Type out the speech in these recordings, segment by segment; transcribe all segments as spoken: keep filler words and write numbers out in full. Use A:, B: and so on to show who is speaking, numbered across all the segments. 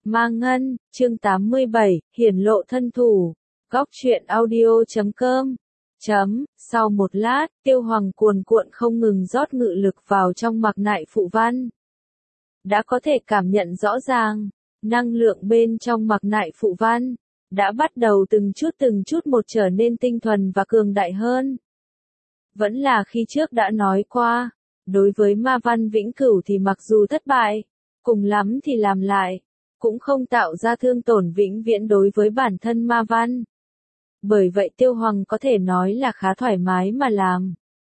A: Ma Ngân, chương tám mươi bảy, hiển lộ thân thủ. Góc truyện audio chấm com. Chấm, sau một lát, Tiêu Hoàng cuồn cuộn không ngừng rót ngự lực vào trong mặc nại phụ văn. Đã có thể cảm nhận rõ ràng, năng lượng bên trong mặc nại phụ văn đã bắt đầu từng chút từng chút một trở nên tinh thuần và cường đại hơn. Vẫn là khi trước đã nói qua, đối với ma văn vĩnh cửu thì mặc dù thất bại, cùng lắm thì làm lại, cũng không tạo ra thương tổn vĩnh viễn đối với bản thân ma văn. Bởi vậy Tiêu Hoàng có thể nói là khá thoải mái mà làm.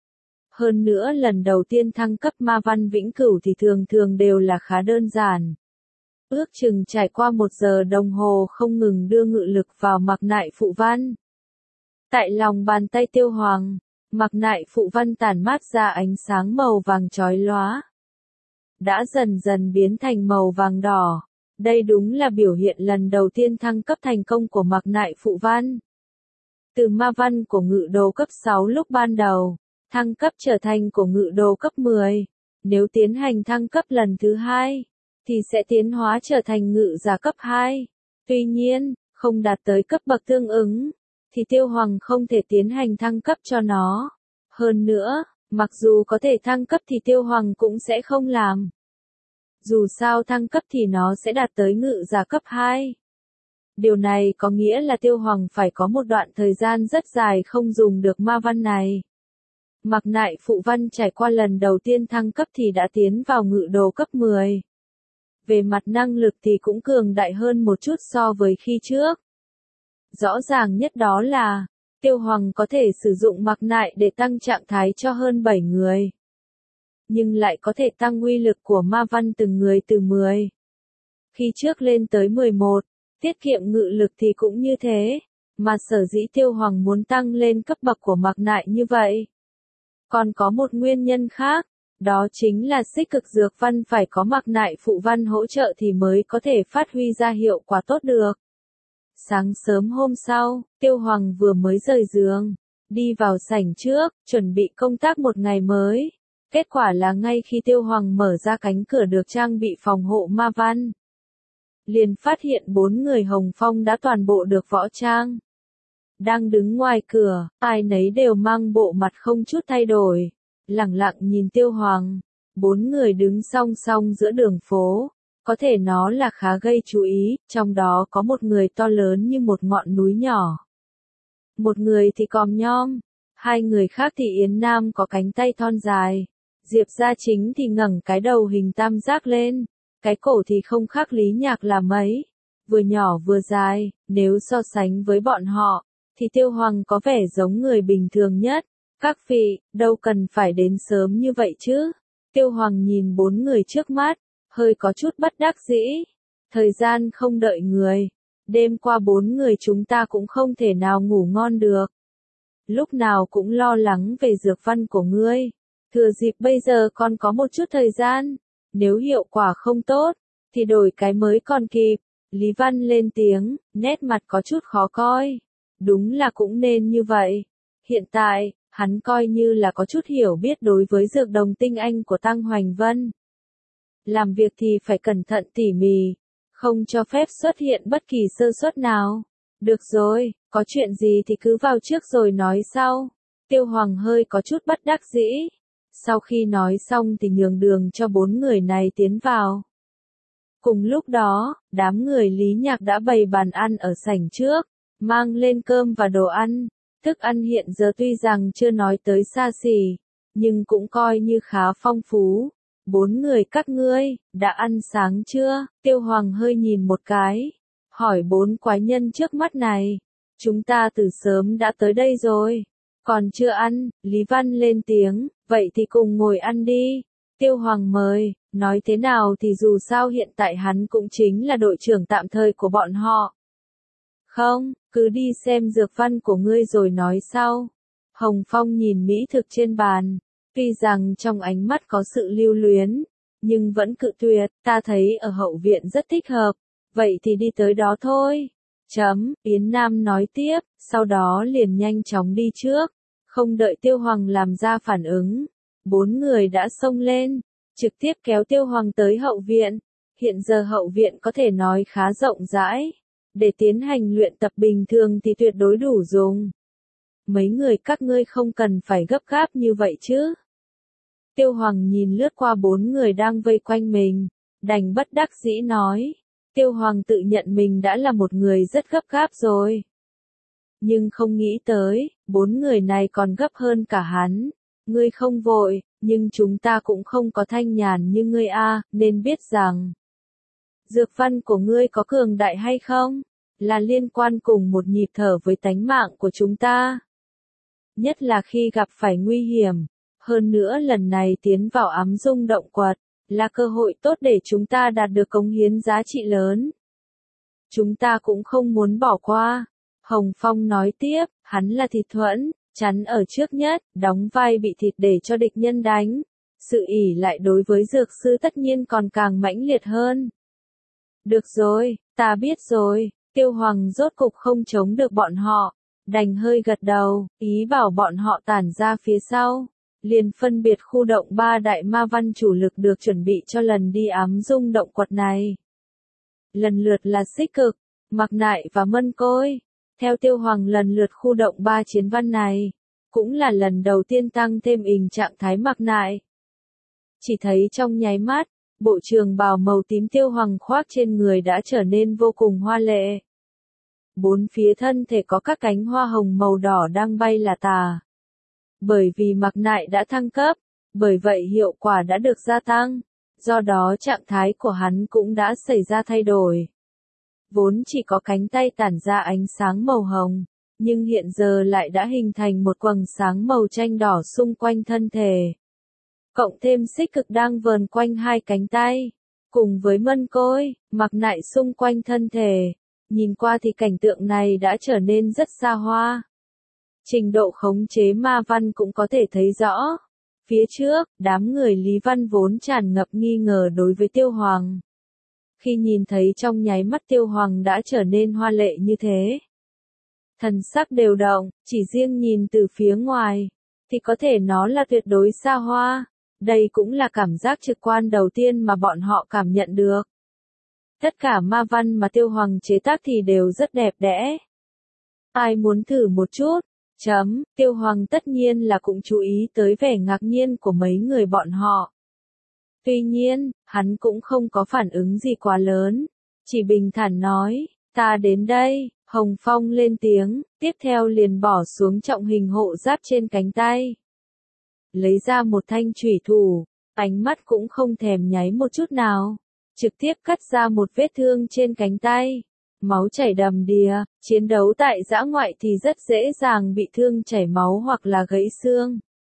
A: Hơn nữa lần đầu tiên thăng cấp ma văn vĩnh cửu thì thường thường đều là khá đơn giản. Ước chừng trải qua một giờ đồng hồ không ngừng đưa ngự lực vào mặc nại phụ văn. Tại lòng bàn tay Tiêu Hoàng, mặc nại phụ văn tản mát ra ánh sáng màu vàng chói lóa. Đã dần dần biến thành màu vàng đỏ. Đây đúng là biểu hiện lần đầu tiên thăng cấp thành công của mặc nại phụ văn. Từ ma văn của ngự đồ cấp sáu lúc ban đầu, thăng cấp trở thành của ngự đồ cấp mười. Nếu tiến hành thăng cấp lần thứ hai, thì sẽ tiến hóa trở thành ngự giả cấp hai. Tuy nhiên, không đạt tới cấp bậc tương ứng, thì Tiêu Hoàng không thể tiến hành thăng cấp cho nó. Hơn nữa, mặc dù có thể thăng cấp thì Tiêu Hoàng cũng sẽ không làm. Dù sao thăng cấp thì nó sẽ đạt tới ngự giả cấp hai. Điều này có nghĩa là Tiêu Hoàng phải có một đoạn thời gian rất dài không dùng được ma văn này. Mặc nại phụ văn trải qua lần đầu tiên thăng cấp thì đã tiến vào ngự đồ cấp mười. Về mặt năng lực thì cũng cường đại hơn một chút so với khi trước. Rõ ràng nhất đó là, Tiêu Hoàng có thể sử dụng mặc nại để tăng trạng thái cho hơn bảy người. Nhưng lại có thể tăng uy lực của ma văn từng người từ mười. Khi trước lên tới mười một, tiết kiệm ngự lực thì cũng như thế, mà sở dĩ Tiêu Hoàng muốn tăng lên cấp bậc của mặc nại như vậy. Còn có một nguyên nhân khác, đó chính là xích cực dược văn phải có mặc nại phụ văn hỗ trợ thì mới có thể phát huy ra hiệu quả tốt được. Sáng sớm hôm sau, Tiêu Hoàng vừa mới rời giường, đi vào sảnh trước, chuẩn bị công tác một ngày mới. Kết quả là ngay khi Tiêu Hoàng mở ra cánh cửa được trang bị phòng hộ ma văn, liền phát hiện bốn người Hồng Phong đã toàn bộ được võ trang. Đang đứng ngoài cửa, ai nấy đều mang bộ mặt không chút thay đổi, lẳng lặng nhìn Tiêu Hoàng. Bốn người đứng song song giữa đường phố, có thể nó là khá gây chú ý, trong đó có một người to lớn như một ngọn núi nhỏ. Một người thì còm nhom, hai người khác thì Yến Nam có cánh tay thon dài. Diệp Gia Chính thì ngẩng cái đầu hình tam giác lên, cái cổ thì không khác Lý Nhạc là mấy, vừa nhỏ vừa dài, nếu so sánh với bọn họ, thì Tiêu Hoàng có vẻ giống người bình thường nhất. Các vị, đâu cần phải đến sớm như vậy chứ? Tiêu Hoàng nhìn bốn người trước mắt, hơi có chút bất đắc dĩ. Thời gian không đợi người, đêm qua bốn người chúng ta cũng không thể nào ngủ ngon được. Lúc nào cũng lo lắng về dược văn của ngươi. Thừa dịp bây giờ còn có một chút thời gian, nếu hiệu quả không tốt, thì đổi cái mới còn kịp. Lý Văn lên tiếng, nét mặt có chút khó coi. Đúng là cũng nên như vậy. Hiện tại, hắn coi như là có chút hiểu biết đối với dược đồng tinh anh của Tăng Hoành Vân. Làm việc thì phải cẩn thận tỉ mỉ, không cho phép xuất hiện bất kỳ sơ suất nào. Được rồi, có chuyện gì thì cứ vào trước rồi nói sau. Tiêu Hoàng hơi có chút bất đắc dĩ. Sau khi nói xong thì nhường đường cho bốn người này tiến vào. Cùng lúc đó, đám người Lý Nhạc đã bày bàn ăn ở sảnh trước, mang lên cơm và đồ ăn. Thức ăn hiện giờ tuy rằng chưa nói tới xa xỉ, nhưng cũng coi như khá phong phú. Bốn người các ngươi, đã ăn sáng chưa? Tiêu Hoàng hơi nhìn một cái, hỏi bốn quái nhân trước mắt này. Chúng ta từ sớm đã tới đây rồi. Còn chưa ăn, Lý Văn lên tiếng, vậy thì cùng ngồi ăn đi. Tiêu Hoàng mời, nói thế nào thì dù sao hiện tại hắn cũng chính là đội trưởng tạm thời của bọn họ. Không, cứ đi xem dược văn của ngươi rồi nói sau. Hồng Phong nhìn mỹ thực trên bàn, tuy rằng trong ánh mắt có sự lưu luyến, nhưng vẫn cự tuyệt, ta thấy ở hậu viện rất thích hợp, vậy thì đi tới đó thôi. Chấm, Yến Nam nói tiếp, sau đó liền nhanh chóng đi trước, không đợi Tiêu Hoàng làm ra phản ứng. Bốn người đã xông lên, trực tiếp kéo Tiêu Hoàng tới hậu viện. Hiện giờ hậu viện có thể nói khá rộng rãi. Để tiến hành luyện tập bình thường thì tuyệt đối đủ dùng. Mấy người các ngươi không cần phải gấp gáp như vậy chứ. Tiêu Hoàng nhìn lướt qua bốn người đang vây quanh mình, đành bất đắc dĩ nói. Tiêu Hoàng tự nhận mình đã là một người rất gấp gáp rồi. Nhưng không nghĩ tới, bốn người này còn gấp hơn cả hắn. Ngươi không vội, nhưng chúng ta cũng không có thanh nhàn như ngươi a, nên biết rằng dược văn của ngươi có cường đại hay không, là liên quan cùng một nhịp thở với tánh mạng của chúng ta. Nhất là khi gặp phải nguy hiểm, hơn nữa lần này tiến vào ám dung động quật, là cơ hội tốt để chúng ta đạt được cống hiến giá trị lớn. Chúng ta cũng không muốn bỏ qua. Hồng Phong nói tiếp, hắn là thịt thuẫn, chắn ở trước nhất, đóng vai bị thịt để cho địch nhân đánh. Sự ỷ lại đối với dược sư tất nhiên còn càng mãnh liệt hơn. Được rồi, ta biết rồi, Tiêu Hoàng rốt cục không chống được bọn họ, đành hơi gật đầu, ý bảo bọn họ tản ra phía sau. Liền phân biệt khu động ba đại ma văn chủ lực được chuẩn bị cho lần đi ám dung động quật này. Lần lượt là Xích Cực, Mạc Nại và Mân Côi. Theo Tiêu Hoàng lần lượt khu động ba chiến văn này, cũng là lần đầu tiên tăng thêm ình trạng thái Mạc Nại. Chỉ thấy trong nháy mắt, bộ trường bào màu tím Tiêu Hoàng khoác trên người đã trở nên vô cùng hoa lệ. Bốn phía thân thể có các cánh hoa hồng màu đỏ đang bay là tà. Bởi vì Mạc Nại đã thăng cấp, bởi vậy hiệu quả đã được gia tăng, do đó trạng thái của hắn cũng đã xảy ra thay đổi. Vốn chỉ có cánh tay tản ra ánh sáng màu hồng, nhưng hiện giờ lại đã hình thành một quầng sáng màu chanh đỏ xung quanh thân thể. Cộng thêm Xích Cực đang vờn quanh hai cánh tay, cùng với Mân Côi, Mạc Nại xung quanh thân thể, nhìn qua thì cảnh tượng này đã trở nên rất xa hoa. Trình độ khống chế ma văn cũng có thể thấy rõ. Phía trước, đám người Lý Văn vốn tràn ngập nghi ngờ đối với Tiêu Hoàng. Khi nhìn thấy trong nháy mắt Tiêu Hoàng đã trở nên hoa lệ như thế, thần sắc đều động, chỉ riêng nhìn từ phía ngoài, thì có thể nó là tuyệt đối xa hoa. Đây cũng là cảm giác trực quan đầu tiên mà bọn họ cảm nhận được. Tất cả ma văn mà Tiêu Hoàng chế tác thì đều rất đẹp đẽ. Ai muốn thử một chút? Chấm, Tiêu Hoàng tất nhiên là cũng chú ý tới vẻ ngạc nhiên của mấy người bọn họ. Tuy nhiên, hắn cũng không có phản ứng gì quá lớn, chỉ bình thản nói, ta đến đây. Hồng Phong lên tiếng, tiếp theo liền bỏ xuống trọng hình hộ giáp trên cánh tay. Lấy ra một thanh chủy thủ, ánh mắt cũng không thèm nháy một chút nào, trực tiếp cắt ra một vết thương trên cánh tay. Máu chảy đầm đìa, chiến đấu tại dã ngoại thì rất dễ dàng bị thương chảy máu hoặc là gãy xương.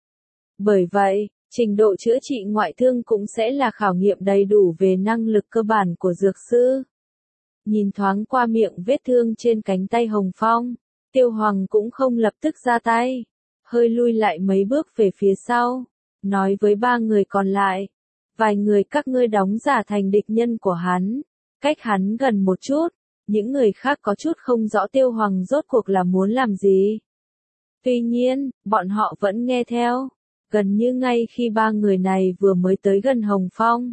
A: Bởi vậy, trình độ chữa trị ngoại thương cũng sẽ là khảo nghiệm đầy đủ về năng lực cơ bản của dược sư. Nhìn thoáng qua miệng vết thương trên cánh tay Hồng Phong, Tiêu Hoàng cũng không lập tức ra tay, hơi lui lại mấy bước về phía sau, nói với ba người còn lại, vài người các ngươi đóng giả thành địch nhân của hắn, cách hắn gần một chút. Những người khác có chút không rõ Tiêu Hoàng rốt cuộc là muốn làm gì. Tuy nhiên, bọn họ vẫn nghe theo, gần như ngay khi ba người này vừa mới tới gần Hồng Phong.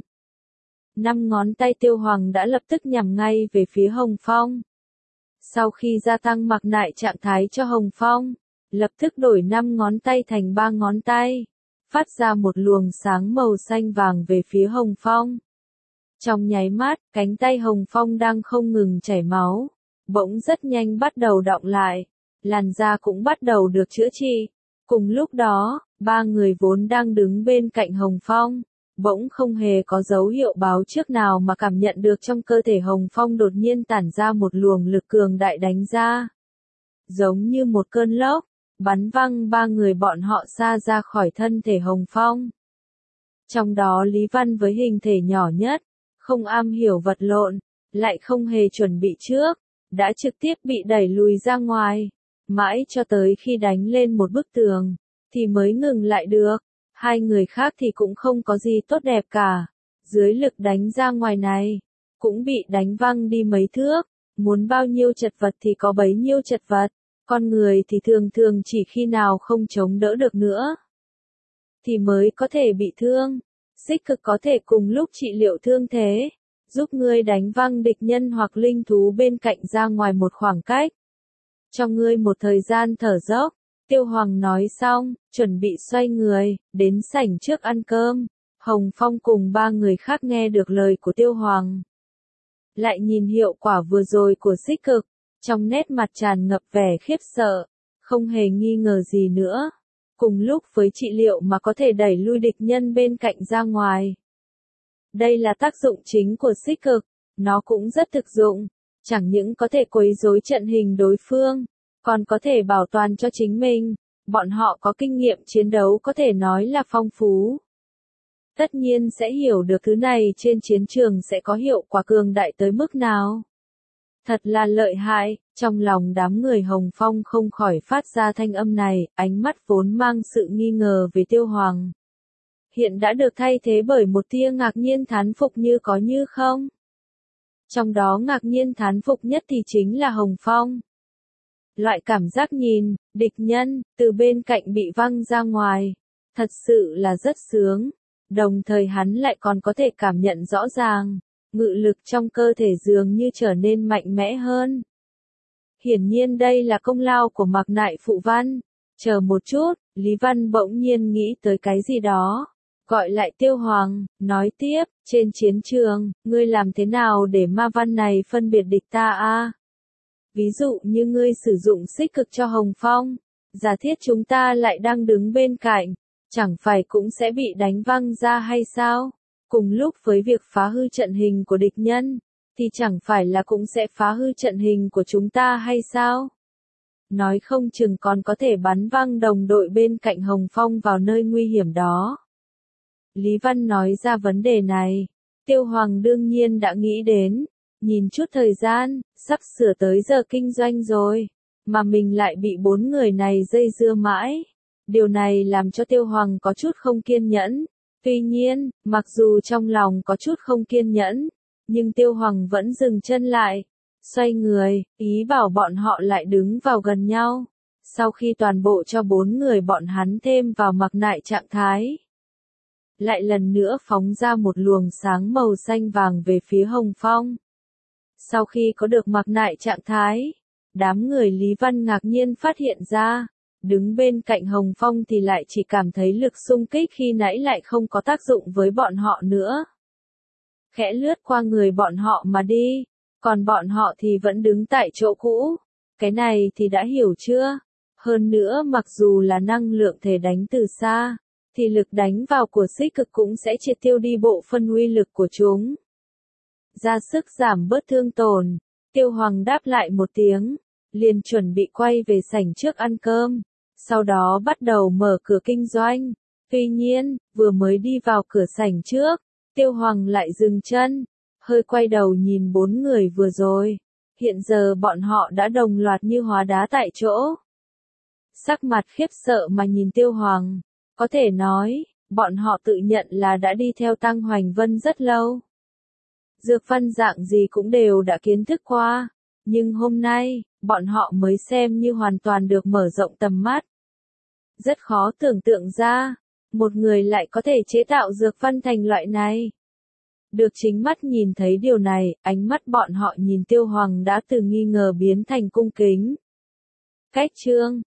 A: Năm ngón tay Tiêu Hoàng đã lập tức nhằm ngay về phía Hồng Phong. Sau khi gia tăng Mạc Nại trạng thái cho Hồng Phong, lập tức đổi năm ngón tay thành ba ngón tay, phát ra một luồng sáng màu xanh vàng về phía Hồng Phong. Trong nháy mắt, cánh tay Hồng Phong đang không ngừng chảy máu, bỗng rất nhanh bắt đầu đọng lại, làn da cũng bắt đầu được chữa trị. Cùng lúc đó, ba người vốn đang đứng bên cạnh Hồng Phong, bỗng không hề có dấu hiệu báo trước nào mà cảm nhận được trong cơ thể Hồng Phong đột nhiên tản ra một luồng lực cường đại đánh ra. Giống như một cơn lốc, bắn văng ba người bọn họ xa ra khỏi thân thể Hồng Phong. Trong đó Lý Văn với hình thể nhỏ nhất, không am hiểu vật lộn, lại không hề chuẩn bị trước, đã trực tiếp bị đẩy lùi ra ngoài, mãi cho tới khi đánh lên một bức tường, thì mới ngừng lại được. Hai người khác thì cũng không có gì tốt đẹp cả, dưới lực đánh ra ngoài này, cũng bị đánh văng đi mấy thước, muốn bao nhiêu chật vật thì có bấy nhiêu chật vật, con người thì thường thường chỉ khi nào không chống đỡ được nữa, thì mới có thể bị thương. Xích Cực có thể cùng lúc trị liệu thương thế, giúp ngươi đánh văng địch nhân hoặc linh thú bên cạnh ra ngoài một khoảng cách. Cho ngươi một thời gian thở dốc. Tiêu Hoàng nói xong, chuẩn bị xoay người, đến sảnh trước ăn cơm. Hồng Phong cùng ba người khác nghe được lời của Tiêu Hoàng. Lại nhìn hiệu quả vừa rồi của xích cực, trong nét mặt tràn ngập vẻ khiếp sợ, không hề nghi ngờ gì nữa. Cùng lúc với trị liệu mà có thể đẩy lui địch nhân bên cạnh ra ngoài. Đây là tác dụng chính của xích cực, nó cũng rất thực dụng, chẳng những có thể quấy rối trận hình đối phương, còn có thể bảo toàn cho chính mình, bọn họ có kinh nghiệm chiến đấu có thể nói là phong phú. Tất nhiên sẽ hiểu được thứ này trên chiến trường sẽ có hiệu quả cường đại tới mức nào. Thật là lợi hại, trong lòng đám người Hồng Phong không khỏi phát ra thanh âm này, ánh mắt vốn mang sự nghi ngờ về Tiêu Hoàng. Hiện đã được thay thế bởi một tia ngạc nhiên thán phục như có như không. Trong đó ngạc nhiên thán phục nhất thì chính là Hồng Phong. Loại cảm giác nhìn, địch nhân, từ bên cạnh bị văng ra ngoài, thật sự là rất sướng. Đồng thời hắn lại còn có thể cảm nhận rõ ràng, ngự lực trong cơ thể dường như trở nên mạnh mẽ hơn. Hiển nhiên đây là công lao của Mạc Nại Phụ Văn. Chờ một chút, Lý Văn bỗng nhiên nghĩ tới cái gì đó. Gọi lại Tiêu Hoàng, nói tiếp, trên chiến trường, ngươi làm thế nào để ma văn này phân biệt địch ta a? Ví dụ như ngươi sử dụng xích cực cho Hồng Phong, giả thiết chúng ta lại đang đứng bên cạnh, chẳng phải cũng sẽ bị đánh văng ra hay sao? Cùng lúc với việc phá hư trận hình của địch nhân, thì chẳng phải là cũng sẽ phá hư trận hình của chúng ta hay sao? Nói không chừng còn có thể bắn văng đồng đội bên cạnh Hồng Phong vào nơi nguy hiểm đó. Lý Văn nói ra vấn đề này, Tiêu Hoàng đương nhiên đã nghĩ đến, nhìn chút thời gian, sắp sửa tới giờ kinh doanh rồi, mà mình lại bị bốn người này dây dưa mãi. Điều này làm cho Tiêu Hoàng có chút không kiên nhẫn. Tuy nhiên, mặc dù trong lòng có chút không kiên nhẫn, nhưng Tiêu Hoàng vẫn dừng chân lại, xoay người, ý bảo bọn họ lại đứng vào gần nhau. Sau khi toàn bộ cho bốn người bọn hắn thêm vào mặc nại trạng thái, lại lần nữa phóng ra một luồng sáng màu xanh vàng về phía Hồng Phong. Sau khi có được mặc nại trạng thái, đám người Lý Văn ngạc nhiên phát hiện ra, đứng bên cạnh Hồng Phong thì lại chỉ cảm thấy lực xung kích khi nãy lại không có tác dụng với bọn họ nữa. Khẽ lướt qua người bọn họ mà đi, còn bọn họ thì vẫn đứng tại chỗ cũ. Cái này thì đã hiểu chưa? Hơn nữa mặc dù là năng lượng thể đánh từ xa, thì lực đánh vào của xích cực cũng sẽ triệt tiêu đi bộ phân uy lực của chúng. Ra sức giảm bớt thương tổn, Tiêu Hoàng đáp lại một tiếng, liền chuẩn bị quay về sảnh trước ăn cơm, sau đó bắt đầu mở cửa kinh doanh. Tuy nhiên, vừa mới đi vào cửa sảnh trước, Tiêu Hoàng lại dừng chân, hơi quay đầu nhìn bốn người vừa rồi. Hiện giờ bọn họ đã đồng loạt như hóa đá tại chỗ. Sắc mặt khiếp sợ mà nhìn Tiêu Hoàng, có thể nói, bọn họ tự nhận là đã đi theo Tăng Hoành Vân rất lâu. Dược văn dạng gì cũng đều đã kiến thức qua, nhưng hôm nay, bọn họ mới xem như hoàn toàn được mở rộng tầm mắt. Rất khó tưởng tượng ra, một người lại có thể chế tạo dược văn thành loại này. Được chính mắt nhìn thấy điều này, ánh mắt bọn họ nhìn Tiêu Hoàng đã từ nghi ngờ biến thành cung kính. Cách chương